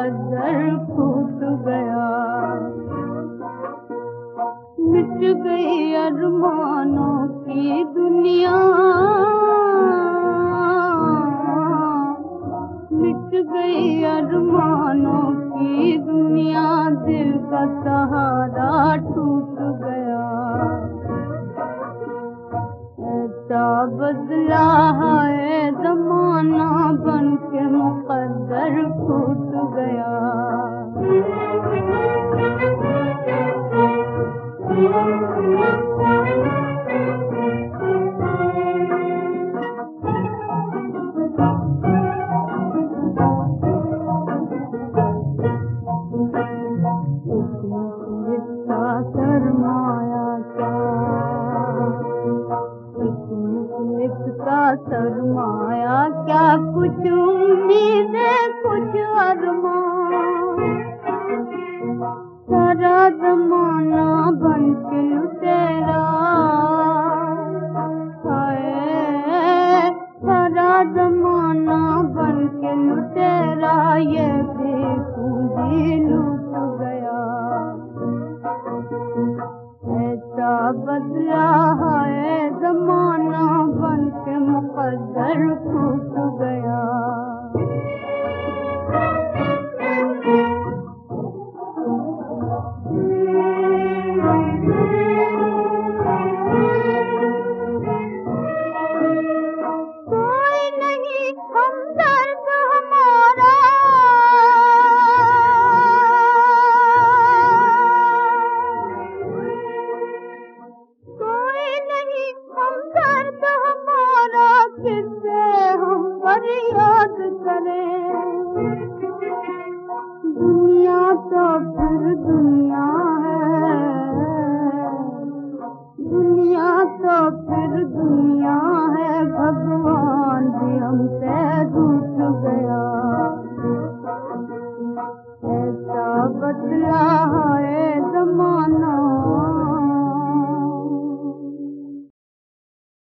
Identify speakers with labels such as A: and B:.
A: मुक़द्दर फूट गया। मिट गई अरमानों की दुनिया, मिट गई अरमानों की दुनिया, दिल का सहारा टूट गया। ऐसा बदला है ज़माना, बन के मुक़द्दर फूट गया। सरमाया क्या, कुछ उम्मीदें कुछ अरमान, सारा ज़माना बन के लुटेरा। हाय सारा ज़माना बन के लुटेरा, ये भी पूंजी लूट गया। ऐसा बदला है ज़माना, बन के मुक़द्दर फूट गया। कोई नहीं हमदर्द हमारा, कोई नहीं हमदर्द हमारा, किससे हम फरियाद करें। दुनिया तो फिर दुनिया है, दुनिया तो फिर दुनिया